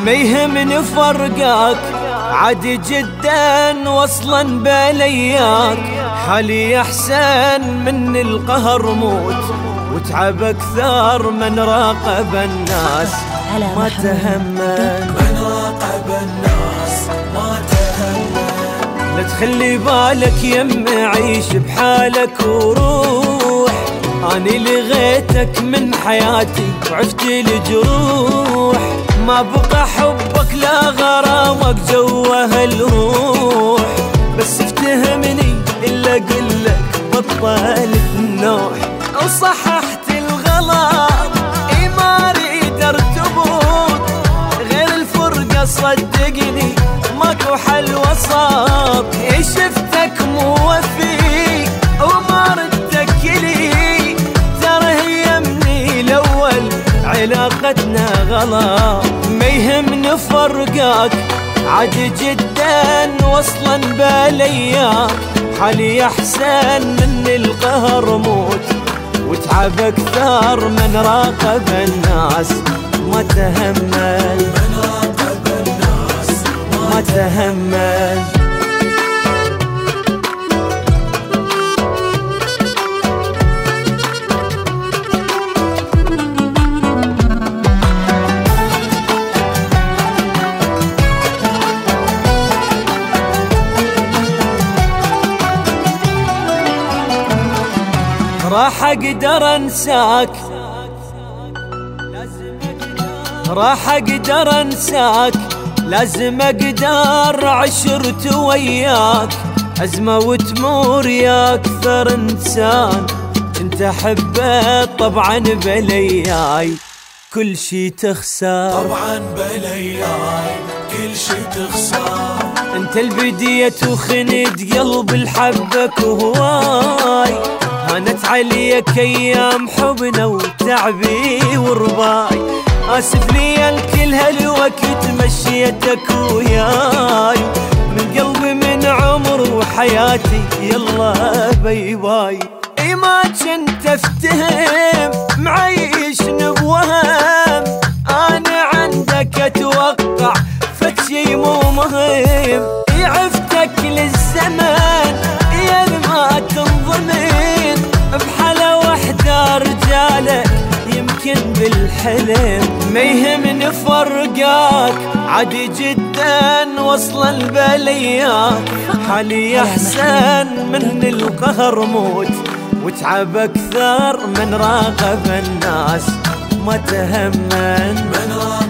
ما يهمني فرقك عادي جدا وصلا بلياك، حالي احسن من القهر موت وتعب اكثر من راقب الناس ما تهمل. من راقب الناس ما تهمل. لا تخلي بالك يم عيش بحالك وروح، اني لغيتك من حياتي وعفت الجروح، ما بقى حبك لا غرامك جوه الروح، بس افتهمني الا قلك بطلت النوح، او صححت الغلط اي ما اريد ارتبط، غير الفرقة صدقني ماكو حل وسط، شفتك مو وفي وما ردك لي، ترى هي مني الاول علاقتنا غلط، ما يهمني فرقك عادي جدا وصلا بلياك، حالي احسن من القهر موت وتعب اكثر من راقب الناس ما تهمل. من راقب الناس ما تهمل. راح اقدر انساك، راح اقدر انساك، لازم اقدر عشرت وياك، ازمة وتمور يا اكثر انسان كنت احبه طبعا بلياي كل شي تخسر، طبعا بلياي كل شي تخسر، انت البدية وخنت قلب الحبك وهواي، هانت عليك ايام حبنا وتعبي ورباي، اسف لي الكل هالوقت مشيتك وياي، من قلبي من عمر وحياتي يلا باي باي، اي ما كنت افتهم معيشني بوهم، انا عندك اتوقع فتشي مو مهم، عفتك للزمن يا ما تنضمن، بحالة وحدة رجالك يمكن بالحلم، ما يهمني فرقك عادي جدا وصلا بلياك، حالي احسن من القهر موت وتعب اكثر من راقب الناس ما تهمل.